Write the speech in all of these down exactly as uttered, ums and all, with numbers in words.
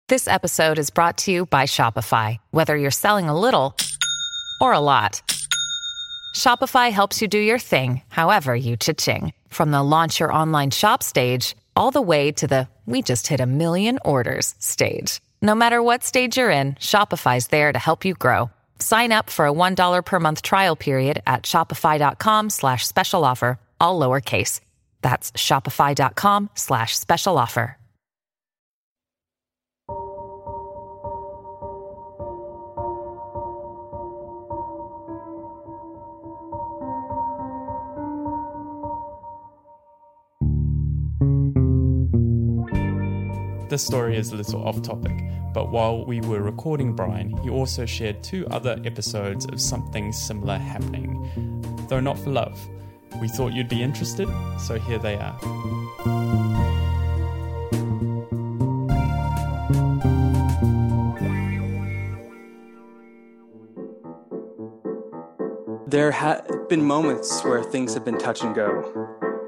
This episode is brought to you by Shopify. Whether you're selling a little or a lot, Shopify helps you do your thing, however you cha-ching. From the launch your online shop stage, all the way to the we just hit a million orders stage. No matter what stage you're in, Shopify's there to help you grow. Sign up for a one dollar per month trial period at shopify.com slash special offer, all lowercase. That's shopify.com slash special offer. This story is a little off topic, but while we were recording Brian, he also shared two other episodes of something similar happening, though not for love. We thought you'd be interested, so here they are. There have been moments where things have been touch and go.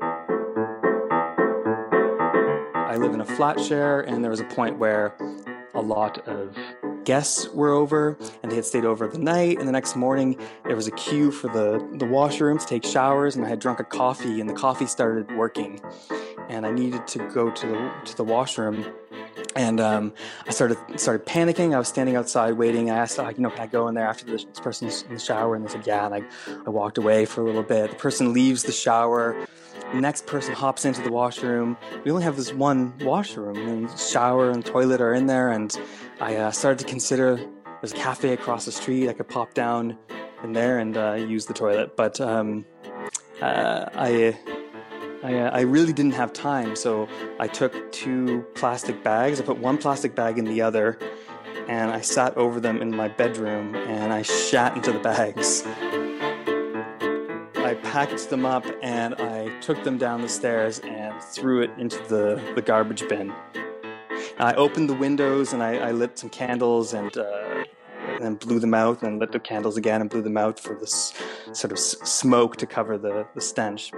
I live in a flat share, and there was a point where a lot of guests were over, and they had stayed over the night, and the next morning there was a queue for the, the washroom to take showers, and I had drunk a coffee, and the coffee started working, and I needed to go to the to the washroom, and um, I started started panicking. I was standing outside waiting. I asked, like, you know, can I go in there after this person's in the shower? And they said, yeah, and I, I walked away for a little bit. The person leaves the shower. The next person hops into the washroom. We only have this one washroom, and the shower and toilet are in there, and I uh, started to consider there's a cafe across the street. I could pop down in there and uh, use the toilet, but um, uh, I, I, uh, I really didn't have time, so I took two plastic bags. I put one plastic bag in the other, and I sat over them in my bedroom, and I shat into the bags. I packaged them up, and I took them down the stairs and threw it into the, the garbage bin. I opened the windows, and I, I lit some candles, and, uh, and then blew them out, and lit the candles again and blew them out for this sort of s- smoke to cover the, the stench.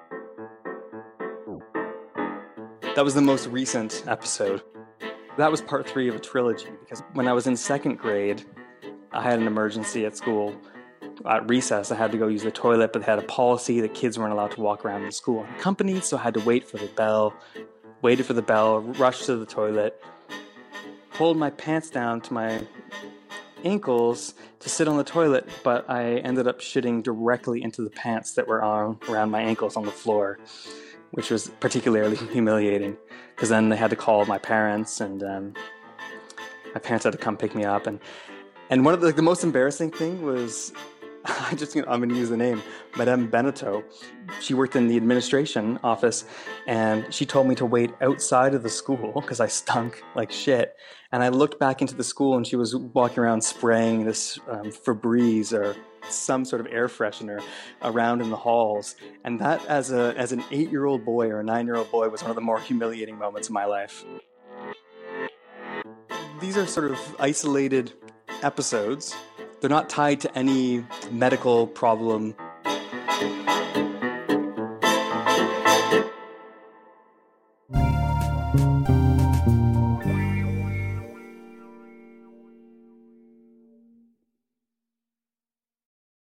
That was the most recent episode. That was part three of a trilogy, because when I was in second grade, I had an emergency at school. At recess, I had to go use the toilet, but they had a policy that kids weren't allowed to walk around the school unaccompanied, so I had to wait for the bell, waited for the bell, rushed to the toilet, pulled my pants down to my ankles to sit on the toilet, but I ended up shitting directly into the pants that were on, around my ankles on the floor, which was particularly humiliating, because then they had to call my parents, and um, my parents had to come pick me up, and and one of the, like, the most embarrassing thing was, I just, you know, I'm going to use the name, Madame Beneteau. She worked in the administration office, and she told me to wait outside of the school because I stunk like shit. And I looked back into the school, and she was walking around spraying this um, Febreze or some sort of air freshener around in the halls. And that, as a as an eight-year-old boy or a nine-year-old boy, was one of the more humiliating moments of my life. These are sort of isolated episodes. They're not tied to any medical problem.